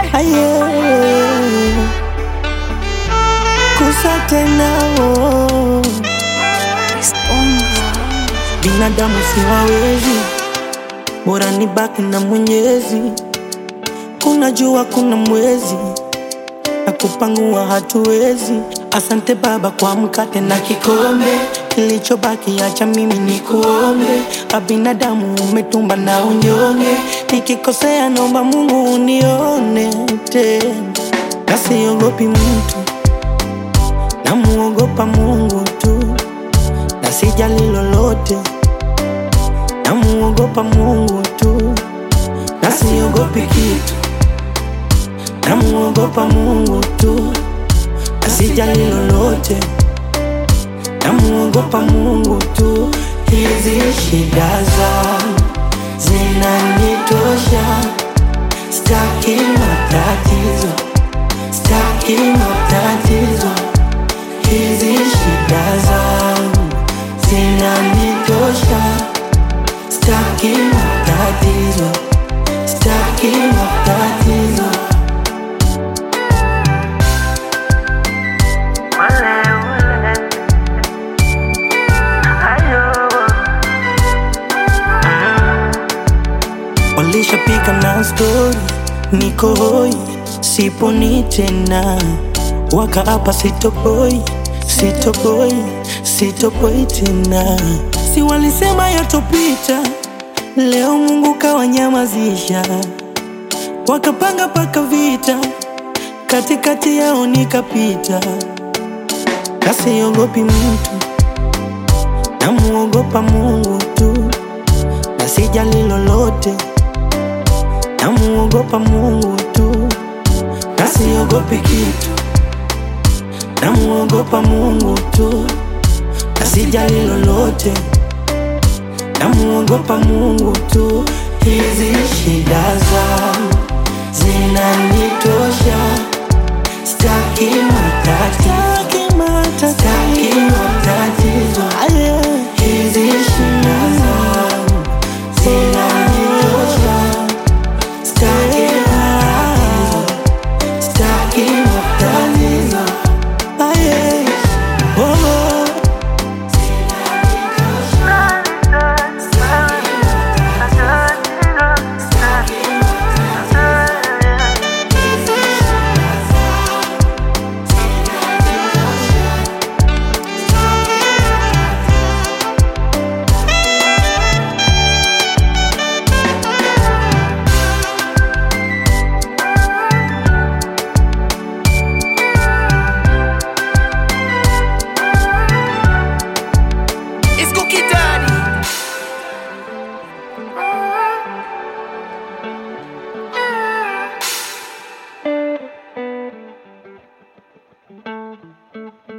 Aye, kusa tena binadamu siwawezi, bora nibaki na Mwenyezi. Kuna jua kuna mwezi, na kupangua hatuwezi. Asante Baba kwa mkate na kikombe, kilichobaki acha mimi nikuombe. Binadamu umetumba na unyonge, nikikosea naomba Mungu unione tena. Na siogopi mtu, namuogopa Mungu tu. Na sijali lolote, namuogopa Mungu tu. Na siogopi kitu, namuogopa Mungu tu. Na sijali lolote, namuogopa Mungu tu. Hizi shida zangu zinanitosha, sitaki matatizo, sitaki matatizo. Hizi shida zangu zinanitosha, sitaki matatizo, sitaki matatizo. Walishapika na story, niko hoi, siponi tena. Wakaapa sitoboi, sitoboi, sitoboi tena. Si walisema yatopita, leo Mungu kawanyamazisha. Wakapanga paka vita, katikati yao nikapita. Na siogopi mtu, namuogopa Mungu tu. Na sijali lolote, namuogopa Mungu tu. Na siogopi kitu, namuogopa Mungu tu. Na sijali lolote, namuogopa Mungu tu. Hizi shida zangu zinanitosha, sitaki matatizo, sitaki matatizo. Hizi shida zangu zinanitosha, sitaki matatizo, sitaki matatizo. Thank you.